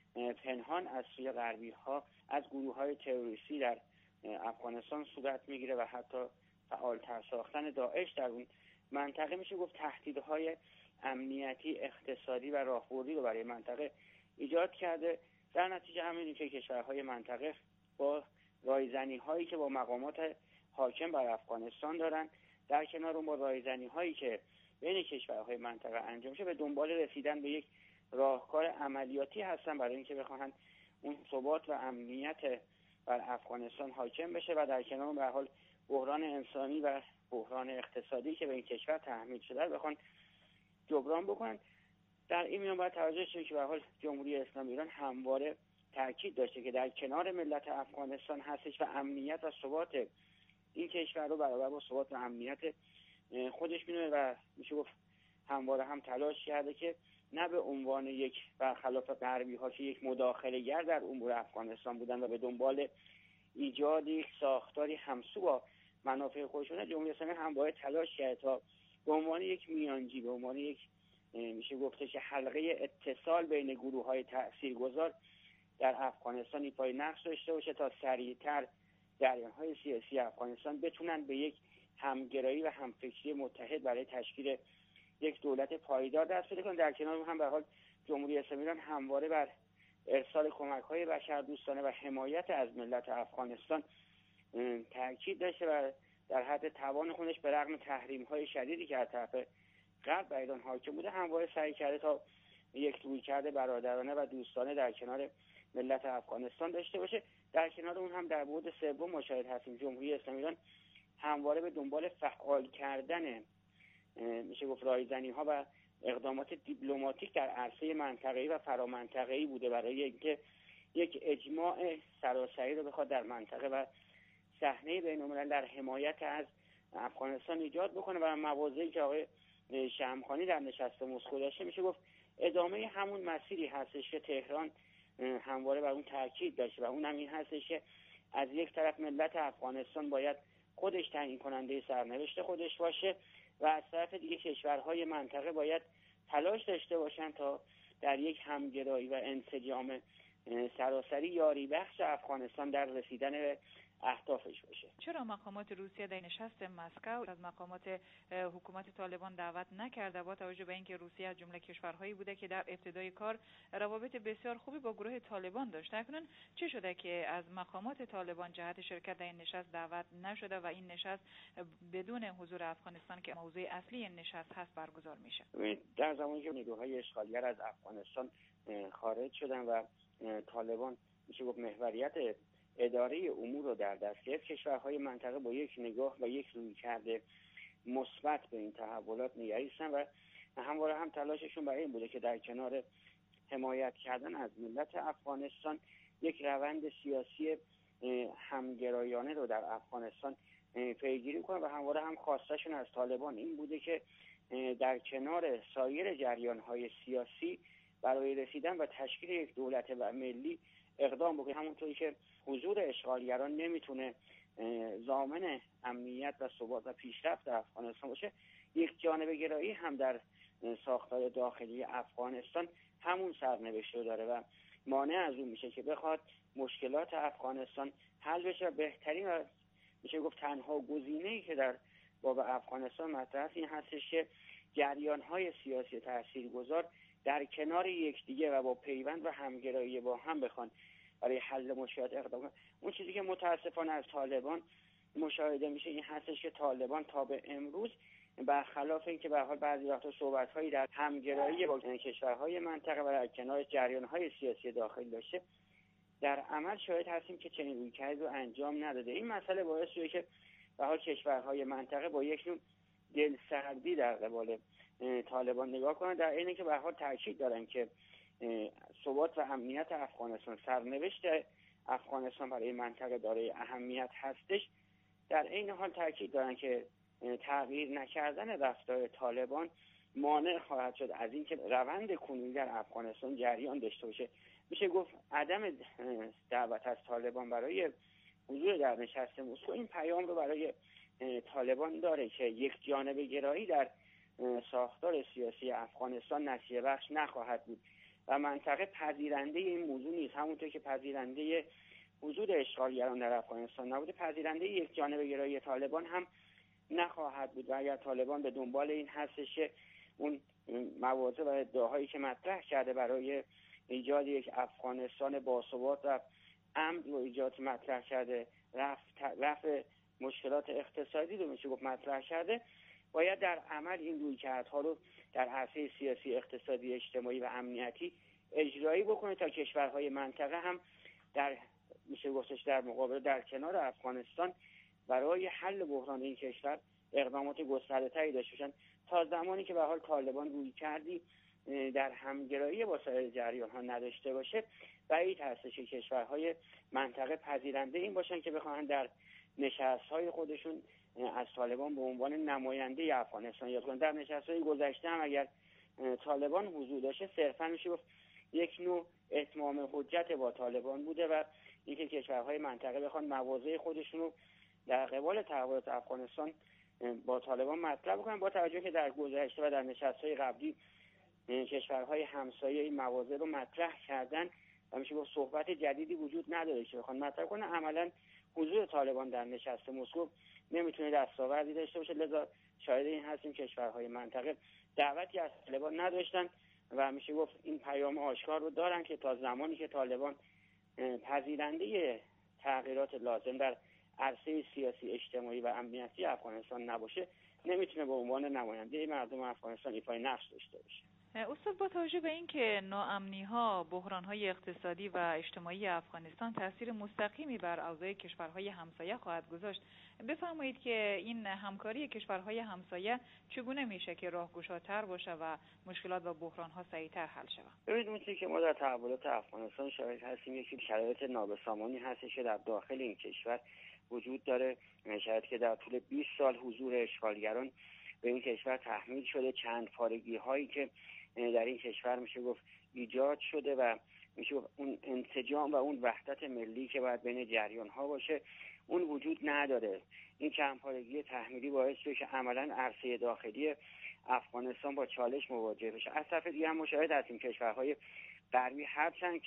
پنهان از سوی غربی‌ها از گروه‌های تروریستی در افغانستان صورت میگیره و حتی فعال‌تر ساختن داعش در اون منطقه میشه گفت تهدیدهای امنیتی، اقتصادی و راهبردی رو برای منطقه ایجاد کرده. در نتیجه همین که کشورهای منطقه با رایزنی‌هایی که با مقامات حاکم بر افغانستان دارن، در کنار اون با رایزنی‌هایی که بین کشورهای منطقه انجام شده به دنبال رسیدن به یک راهکار عملیاتی هستن برای اینکه بخواهن اون ثبات و امنیت بر افغانستان حاکم بشه و در کنار به حال بحران انسانی و بحران اقتصادی که به این کشور تحمیل شده بخوان جبران بکنن. در این میان باید توجه شه که به حال جمهوری اسلامی ایران همواره تاکید داشته که در کنار ملت افغانستان هستش و امنیت و ثبات این کشور رو برابر با ثبات و امنیت خودش میدونه و میشه گفت همواره هم تلاش کرده که نه به عنوان یک برخلاف غربی ها که یک مداخله گر در امور افغانستان بودن و به دنبال ایجاد یک ساختاری همسو با منافع خودشونه، جمهوری اسلامی همواره تلاش کرده تا به عنوان یک میانجی، به عنوان یک میشه گفته که حلقه اتصال بین گروه های تاثیرگذار در افغانستان ایفای نقش داشته باشه تا سریعتر جریان‌های سیاسی افغانستان بتونن به یک همگرایی و همفکری متحد برای تشکیل یک دولت پایدار دست پیدا کنن. در کنار هم به حال جمهوری اسلامی ایران همواره بر ارسال کمک‌های بشردوستانه و حمایت از ملت افغانستان تاکید داشته و در حد توان خودش به رغم تحریم‌های شدیدی که از طرف غرب بر ایران حاکم بوده همواره سعی کرده تا یک رویکرد برادرانه و دوستانه در کنار ملت افغانستان داشته باشه. در کنار اون هم در بعد سوم مشاهده هستیم جمهوری اسلامی ایران همواره به دنبال فعال کردن میشه گفت رایزنی‌ها و اقدامات دیپلماتیک در عرصه منطقه‌ای و فرامنطقه‌ای بوده برای اینکه یک اجماع سراسری رو بخواد در منطقه و صحنه بین‌الملل در حمایت از افغانستان ایجاد بکنه و مواضعی که آقای شمخانی در نشست مسکو داشته میشه گفت ادامه همون مسیری هستش که تهران همواره بر اون تاکید داشته و اونم این هستش که از یک طرف ملت افغانستان باید خودش تعیین کننده سرنوشت خودش باشه و از طرف دیگه کشورهای منطقه باید تلاش داشته باشن تا در یک همگرایی و انسجام سراسری یاری بخش افغانستان در رسیدن به اهدافش باشه. چرا مقامات روسیه در نشست مسکو از مقامات حکومت طالبان دعوت نکرده، با توجه به اینکه روسیه از جمله کشورهایی بوده که در ابتدای کار روابط بسیار خوبی با گروه طالبان داشته؟ اکنون چه شده که از مقامات طالبان جهت شرکت در این نشست دعوت نشده و این نشست بدون حضور افغانستان که موضوع اصلی این نشست هست برگزار میشه؟ در زمانی که نیروهای اشغالگر از افغانستان خارج شدن و طالبان میشه گفت محوریت اداره امور رو در دست گرفت، کشورهای منطقه با یک نگاه و یک رویکرد مثبت به این تحولات نگریستن و همواره هم تلاششون برای این بوده که در کنار حمایت کردن از ملت افغانستان یک روند سیاسی همگرایانه رو در افغانستان پیگیری کنن و همواره هم خواستشون از طالبان این بوده که در کنار سایر جریان‌های سیاسی برای رسیدن و تشکیل یک دولت و ملی اقدام بکنه. همونطوری که حضور اشغالگران نمیتونه ضامن امنیت و ثبات و پیشرفت افغانستان باشه، یک جانبه گرایی هم در ساختار داخلی افغانستان همون سرنوشت رو داره و مانع از اون میشه که بخواد مشکلات افغانستان حل بشه. و بهترین و میشه گفت تنها گزینه‌ای که در باب افغانستان مطرح است این هستش که جریان‌های سیاسی تاثیرگذار در کنار یکدیگه و با پیوند و همگرایی با هم بخوان برای حل مشکلات اقدام کنن. اون چیزی که متاسفانه از طالبان مشاهده میشه این هستش که طالبان تا به امروز برخلاف اینکه به هر حال بعضی وقتا صحبت‌هایی در همگرایی با کشورهای منطقه و در کنار جریان‌های سیاسی داخلی داشته، در عمل شاهد هستیم که چنین رویکردی رو انجام نداده. این مسئله باعث شده که به هر حال کشورهای منطقه با یک نوع دلسردی در قبال طالبان نگاه کنن، در اینه که به هر حال تاکید دارن که ثبات و امنیت افغانستان، سرنوشت افغانستان برای منطقه دارای اهمیت هستش. در این حال تاکید دارن که تغییر نکردن رفتار طالبان مانع خواهد شد از اینکه روند کنونی در افغانستان جریان داشته باشه. میشه گفت عدم دعوت از طالبان برای حضور در نشست مسکو این پیام رو برای طالبان داره که یک جانبه گرایی در ساختار سیاسی افغانستان نتیجه بخش نخواهد بود و منطقه پذیرنده این موضوع نیست. همونطور که پذیرنده حضور اشغالگران در افغانستان نبوده، پذیرنده یک جانبه گرایی طالبان هم نخواهد بود و اگر طالبان به دنبال این هستش که اون مواضع و ادعاهایی که مطرح کرده برای ایجاد یک افغانستان باثبات و امن و ایجاد مطرح کرده، رفع مشکلات اقتصادی رو میشه گفت مطرح کرده، باید در عمل این رویکردها رو در عرصه سیاسی، اقتصادی، اجتماعی و امنیتی اجرایی بکنه تا کشورهای منطقه هم در میشه گفتش در مقابل در کنار افغانستان برای حل بحران این کشور اقدامات گسترده‌تری داشته باشن. تا زمانی که به حال طالبان رویکردی در همگرایی با سایر جریان‌ها نداشته باشه، بعید هستش که کشورهای منطقه پذیرنده این باشن که بخواهن در نشست‌های خودشون از طالبان به عنوان نماینده افغانستان یاد کنن. در نشست‌های گذشته هم اگر طالبان حضور داشته، صرفاً میشه گفت یک نوع اتمام حجت با طالبان بوده و اینکه کشورهای منطقه بخوان مواضع خودشون رو در قبال تحولات افغانستان با طالبان مطرح بکنن، با توجه که در گذشته و در نشست‌های قبلی کشورهای همسایه این مواضع رو مطرح کردن و میشه گفت صحبت جدیدی وجود نداره که بخوان مطرح کنن. عملاً حضور طالبان در نشست مسکو نمیتونه دستاوردی داشته باشه، لذا شاهد این هستیم کشورهای منطقه دعوتی از طالبان نداشتن و میشه گفت این پیام آشکار رو دارن که تا زمانی که طالبان پذیرنده تغییرات لازم در عرصه سیاسی، اجتماعی و امنیتی افغانستان نباشه، نمیتونه به عنوان نماینده مردم افغانستان ایفای نقش داشته باشه. استاد، با توجه به اینکه ناامنی‌ها، بحران‌های اقتصادی و اجتماعی افغانستان تاثیر مستقیمی بر اوضاع کشورهای همسایه خواهد گذاشت، بفرمایید که این همکاری کشورهای همسایه چگونه میشه که راهگشاتر باشه و مشکلات و بحران‌ها سریعتر حل شود؟ ببینید اون چیزی که ما در تحولات افغانستان شاهد هستیم یکی شرایط نابسامانی هستش که در داخل این کشور وجود داره. شاید که در طول 20 سال حضور اشغالگران به این کشور تحمیل شده، چند پارگی هایی که در این کشور میشه گفت ایجاد شده و میشه گفت اون انسجام و اون وحدت ملی که باید بین جریان ها باشه اون وجود نداره. این چند پارگی تحمیلی باعث شده که عملا عرصه داخلی افغانستان با چالش مواجه بشه. از طرف دیگه هم مشاهده هستیم کشورهای غربی هرچند که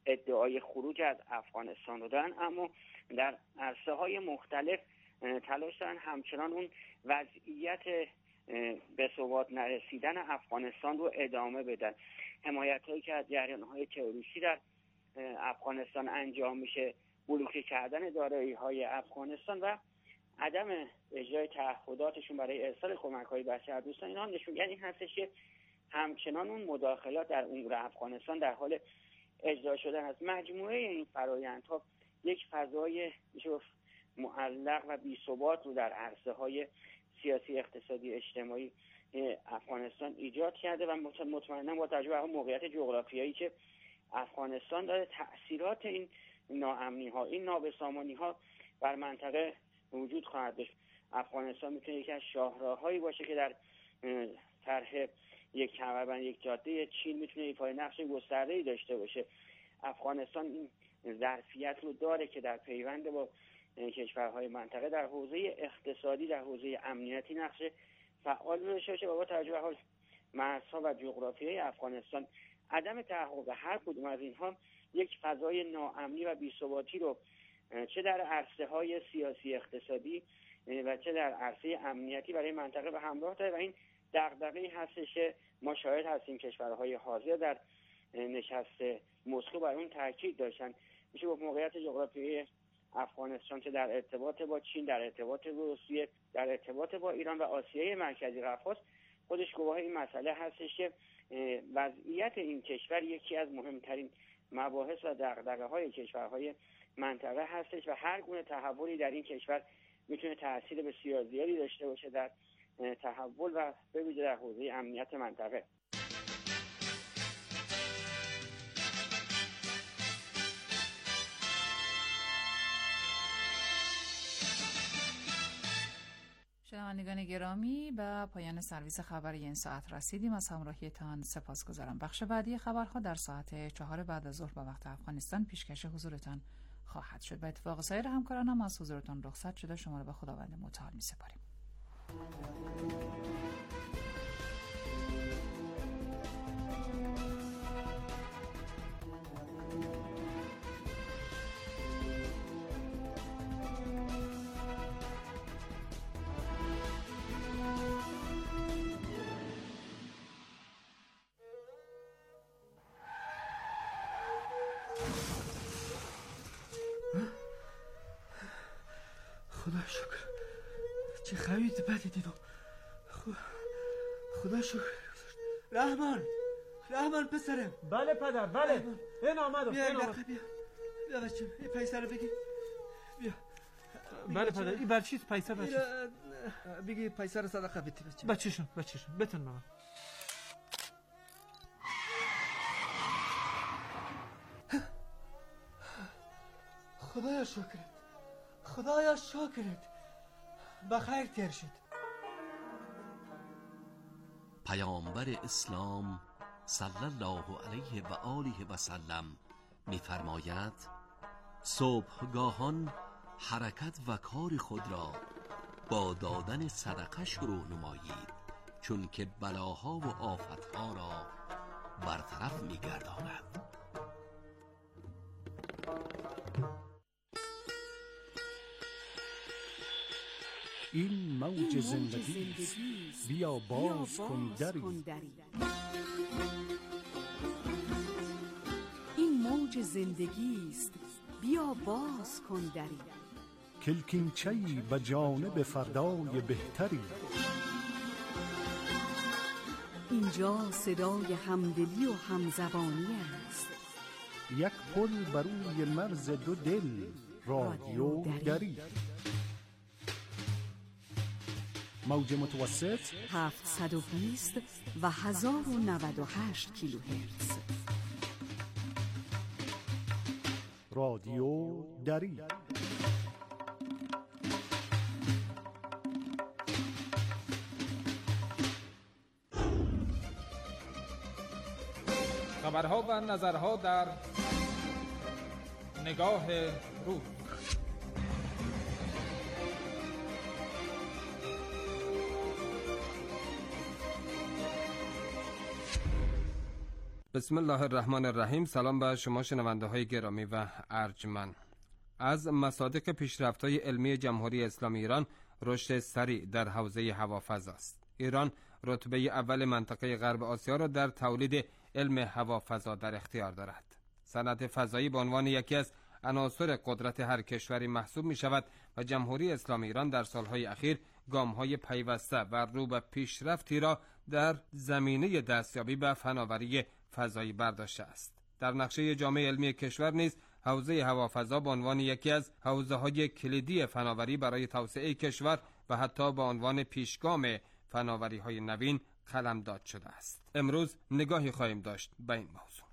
ادعای خروج از افغانستان رو دارن، اما در عرصه‌های مختلف تلاش دارن همچنان اون وضعیت به ثبات نرسیدن افغانستان رو ادامه بدن. حمایت‌هایی که از جریان‌های تروریستی در افغانستان انجام میشه، بلوکه کردن دارایی‌های افغانستان و عدم اجرای تعهداتشون برای ارسال کمک‌های بشردوستانه، اینا نشونگر این هستش که همچنان اون مداخلات در امور افغانستان در حال اجرا شدن است. مجموعه این فرآیندها یک فضای معلق و بی‌ثبات رو در عرصه‌های سیاسی، اقتصادی، اجتماعی افغانستان ایجاد کرده و مطمئنا با توجه به موقعیت جغرافیایی که افغانستان داره، تأثیرات این ناامنی‌ها، این نابسامانی‌ها بر منطقه وجود خواهد داشت. افغانستان میتونه یکی از شاهراه‌هایی باشه که در طرح یک کمربند، یک جاده چین میتونه ایفای نقش گسترده‌ای داشته باشه. افغانستان این ظرفیت رو داره که در پیوند با کشورهای منطقه در حوزه اقتصادی، در حوزه امنیتی نقش فعال داشته باشه و با توجه به حال مرزها و جغرافیای افغانستان، عدم تحقق هر کدوم از اینها یک فضای ناامنی و بی‌ثباتی رو چه در عرصه‌های سیاسی اقتصادی و چه در عرصه امنیتی برای منطقه به همراه داره و این دغدغه‌ای هستش که ما شاهد هستیم کشورهای حاضر در نشست مسکو بر اون تاکید داشتن. میشه با موقعیت جغرافیایی افغانستان چه در ارتباط با چین، در ارتباط با روسیه، در ارتباط با ایران و آسیای مرکزی رفاست، خودش گواه این مسئله هستش که وضعیت این کشور یکی از مهمترین مباحث و دغدغه‌های کشورهای منطقه هستش و هر گونه تحولی در این کشور میتونه تأثیر بسیار زیادی داشته باشه در تحول و به ویژه در حوزه امنیت منطقه. شنوندگان گرامی، به پایان سرویس خبری این ساعت رسیدیم. از همراهیتان سپاسگزارم. بخش بعدی خبرها در ساعت 4 بعد از ظهر به وقت افغانستان پیشکش حضورتان خواهد شد. به اتفاق سایر همکارانم از حضورتان رخصت شده شما را به خداوند متعال می‌سپاریم. خدا شکر، چه خرید بدی دیدم. خدا شکر. رحمان پسرم. بله پدر، بله. این آمدم. بیا بچه، این پیسه رو بگی. بیا. بله پدر، این بر چیز پیسه بچه؟ بگی پیسه رو صدقه بدی بچه. بچه‌شون بتون ماما. خدایا شکرت. بخیر تیر شد. پیامبر اسلام صلی الله علیه و آله و سلم می‌فرماید صبحگاهان حرکت و کار خود را با دادن صدقه شروع نمایید، چون که بلاها و آفتها را برطرف می‌گرداند. این موج زندگی بیا باز کن دری. این موج زندگی است، بیا باز کن دری. کلکینچه‌ای به جانب فردای بهتری. اینجا صدای همدلی و همزبانی است. یک پل بر روی مرز دو دل، رادیو دری. موج متوسط 720 و 1098 کیلوهرتز. رادیو دری. خبرها و نظرها در نگاه روز. بسم الله الرحمن الرحیم. سلام به شما شنونده های گرامی و ارجمند. از مصادیق پیشرفت‌های علمی جمهوری اسلامی ایران رشد سریع در حوزه هوافضا است. ایران رتبه اول منطقه غرب آسیا را در تولید علم هوافضا در اختیار دارد. صنعت فضایی به عنوان یکی از عناصر قدرت هر کشوری محسوب می شود و جمهوری اسلامی ایران در سالهای اخیر گام‌های پیوسته و رو به پیشرفتی را در زمینه دستیابی به فناوری فضایی برداشته است. در نقشه جامعه علمی کشور نیز حوزه هوافضا به عنوان یکی از حوزه‌های کلیدی فناوری برای توسعه کشور و حتی به عنوان پیشگام فناوری‌های نوین قلمداد شده است. امروز نگاهی خواهیم داشت به این موضوع.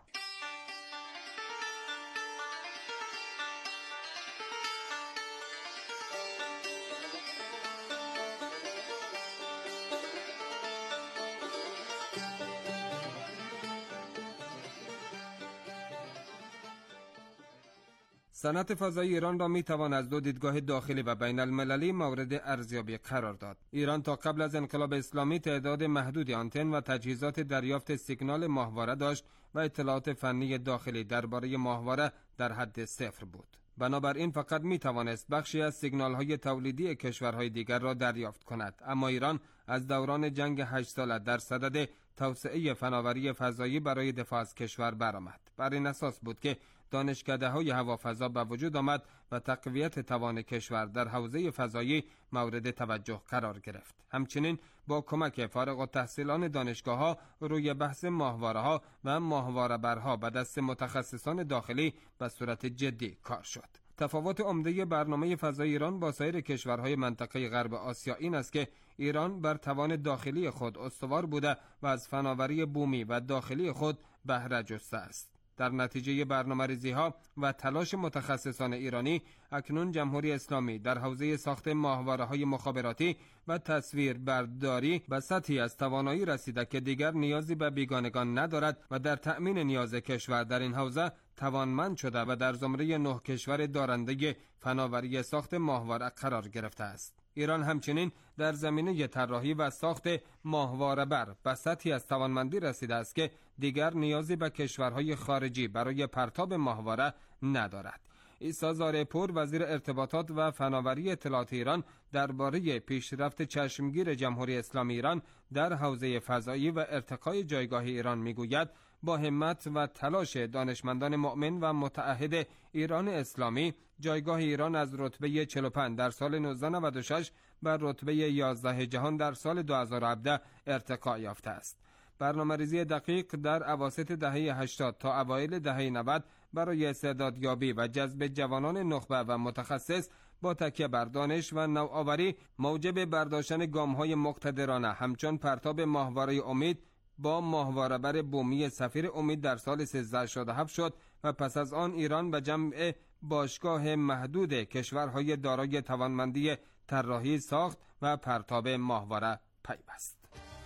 صنعت فضایی ایران را می توان از دو دیدگاه داخلی و بین المللی مورد ارزیابی قرار داد. ایران تا قبل از انقلاب اسلامی تعداد محدودی آنتن و تجهیزات دریافت سیگنال ماهواره داشت و اطلاعات فنی داخلی درباره ماهواره در حد صفر بود. بنابراین فقط می توانست بخشی از سیگنال های تولیدی کشورهای دیگر را دریافت کند. اما ایران از دوران جنگ 8 ساله در صدد توسعه فناوری فضایی برای دفاع از کشور برآمد. بر این اساس بود که دانشکده‌های هوافضا به وجود آمد و تقویت توان کشور در حوزه فضایی مورد توجه قرار گرفت. همچنین با کمک فارغ التحصیلان دانشگاه‌ها روی بحث ماهواره‌ها و ماهواره‌برها به دست متخصصان داخلی به صورت جدی کار شد. تفاوت عمده برنامه فضایی ایران با سایر کشورهای منطقه غرب آسیا این است که ایران بر توان داخلی خود استوار بوده و از فناوری بومی و داخلی خود بهره جسته است. در نتیجه برنامه‌ریزی‌ها و تلاش متخصصان ایرانی اکنون جمهوری اسلامی در حوزه ساخت ماهواره‌های مخابراتی و تصویر برداری به سطحی از توانایی رسیده که دیگر نیازی به بیگانگان ندارد و در تأمین نیاز کشور در این حوزه توانمند شده و در زمره 9 کشور دارنده فناوری ساخت ماهواره قرار گرفته است. ایران همچنین در زمینه طراحی و ساخت ماهواره بر به سطحی از توانمندی رسیده است که دیگر نیازی به کشورهای خارجی برای پرتاب ماهواره ندارد. عیسی زارعپور وزیر ارتباطات و فناوری اطلاعات ایران درباره پیشرفت چشمگیر جمهوری اسلامی ایران در حوزه فضایی و ارتقای جایگاه ایران میگوید با همت و تلاش دانشمندان مؤمن و متعهد ایران اسلامی جایگاه ایران از رتبه 45 در سال 1996 به رتبه 11 جهان در سال 2017 ارتقا یافته است. برنامه‌ریزی دقیق در اواسط دهه 80 تا اوایل دهه 90 برای استعدادیابی و جذب جوانان نخبه و متخصص با تکیه بر دانش و نوآوری موجب برداشتن گام‌های مقتدرانه همچون پرتاب ماهواره امید با ماهواره‌بر بومی سفیر امید در سال 1387 شد و پس از آن ایران به جمع باشگاه محدود کشورهای دارای توانمندی طراحی ساخت و پرتاب ماهواره پیوست.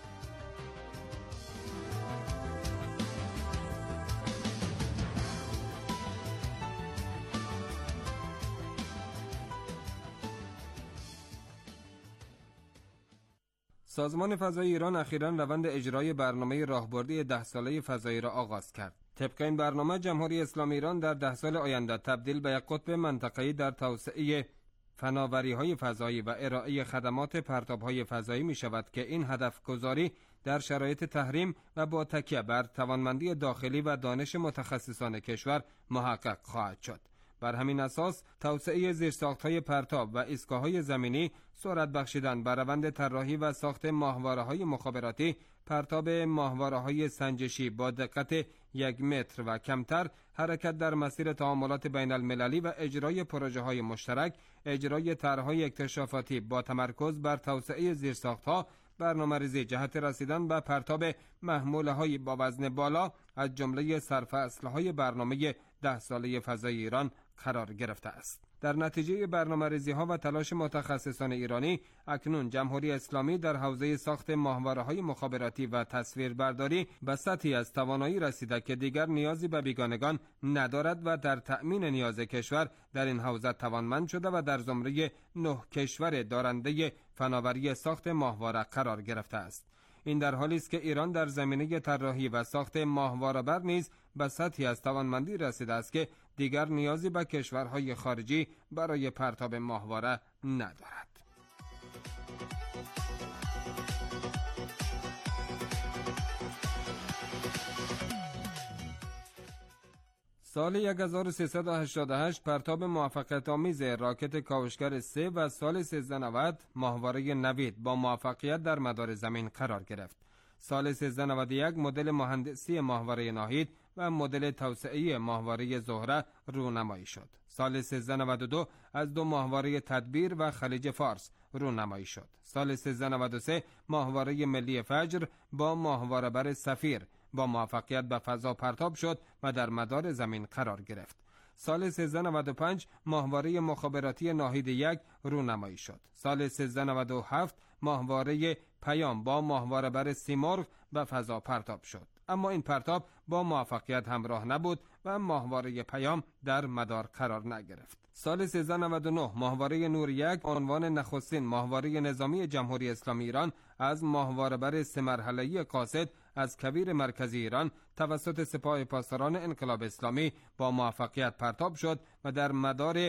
سازمان فضایی ایران اخیراً روند اجرای برنامه راهبردی 10 ساله فضایی را آغاز کرد. طبق این برنامه جمهوری اسلامی ایران در 10 سال آینده تبدیل به یک قطب منطقه‌ای در توسعه فناوری‌های فضایی و ارائه خدمات پرتاب‌های فضایی می شود که این هدف گذاری در شرایط تحریم و با تکیه بر توانمندی داخلی و دانش متخصصان کشور محقق خواهد شد. بر همین اساس توسعه زیرساخت‌های پرتاب و ایستگاه‌های زمینی، سرعت بخشیدن بر روند طراحی و ساخت ماهواره‌های مخابراتی، پرتاب ماهواره‌های سنجشی با دقت 1 متر و کمتر، حرکت در مسیر تعاملات بین المللی و اجرای پروژه‌های مشترک، اجرای طرح‌های اکتشافاتی با تمرکز بر توسعه زیرساخت‌ها، برنامه‌ریزی جهت رسیدن به پرتاب محموله‌های با وزن بالا از جمله سرفصل‌های برنامه 10 ساله فضای ایران قرار گرفته است. در نتیجه برنامه‌ریزی‌ها و تلاش متخصصان ایرانی اکنون جمهوری اسلامی در حوزه ساخت ماهواره‌های مخابراتی و تصویربرداری به سطحی از توانایی رسیده که دیگر نیازی به بیگانگان ندارد و در تأمین نیاز کشور در این حوزه توانمند شده و در زمره 9 کشور دارنده فناوری ساخت ماهواره قرار گرفته است. این در حالی است که ایران در زمینه طراحی و ساخت ماهواره‌بر نیز به سطحی از توانمندی رسیده است که دیگر نیازی به کشورهای خارجی برای پرتاب ماهواره ندارد. سال 1388 پرتاب موفقیت آمیز راکت کاوشگر 3 و سال 1390 ماهواره نوید با موفقیت در مدار زمین قرار گرفت. سال 1391 مدل مهندسی ماهواره ناهید و مدل توسعه‌ای ماهواره زهره رونمایی شد. سال 1392 از 2 ماهواره تدبیر و خلیج فارس رونمایی شد. سال 1393 ماهواره ملی فجر با ماهواره‌بر سفیر با موفقیت به فضا پرتاب شد و در مدار زمین قرار گرفت. سال 1395 ماهواره مخابراتی ناهید 1 رونمایی شد. سال 1397 ماهواره پیام با ماهواره‌بر سیمرغ به فضا پرتاب شد. اما این پرتاب با موفقیت همراه نبود و ماهواره پیام در مدار قرار نگرفت. سال 1399 ماهواره نور 1 عنوان نخستین ماهواره نظامی جمهوری اسلامی ایران از ماهواره‌بر 3 مرحله‌ای قاصد از کویر مرکزی ایران توسط سپاه پاسداران انقلاب اسلامی با موفقیت پرتاب شد و در مدار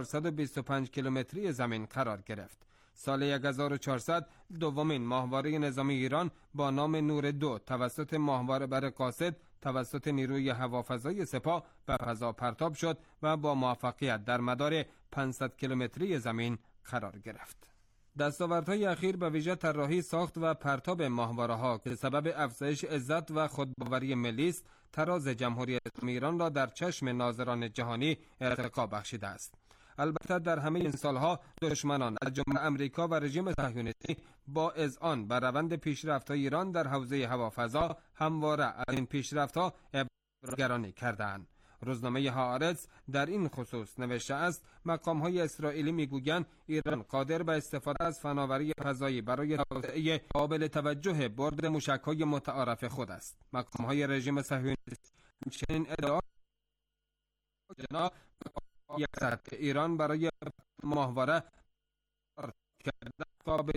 425 کیلومتری زمین قرار گرفت. سال 1400 دومین ماهواره نظامی ایران با نام نور 2 توسط ماهواره‌بر قاصد توسط نیروی هوافضای سپاه به فضا پرتاب شد و با موفقیت در مدار 500 کیلومتری زمین قرار گرفت. دستاوردهای اخیر به ویژه طراحی، ساخت و پرتاب ماهواره‌ها که سبب افزایش عزت و خودباوری ملی است، تراز جمهوری اسلامی ایران را در چشم ناظران جهانی ارتقا بخشیده است. البته در همه این سالها دشمنان از جمله امریکا و رژیم صهیونیستی با اذعان بر روند پیشرفت‌های ایران در حوزه هوافضا همواره از این پیشرفت‌ها عبرت‌گرانی کردند. روزنامه هآرتس در این خصوص نوشته است مقام‌های اسرائیلی می‌گویند ایران قادر به استفاده از فناوری فضایی برای توسعه قابل توجه برد موشک‌های متعارف خود است. مقام‌های رژیم صهیونیستی همچنین ادعا کردند که ایران برای ماهواره کردن قابل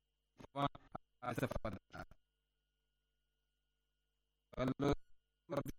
استفاده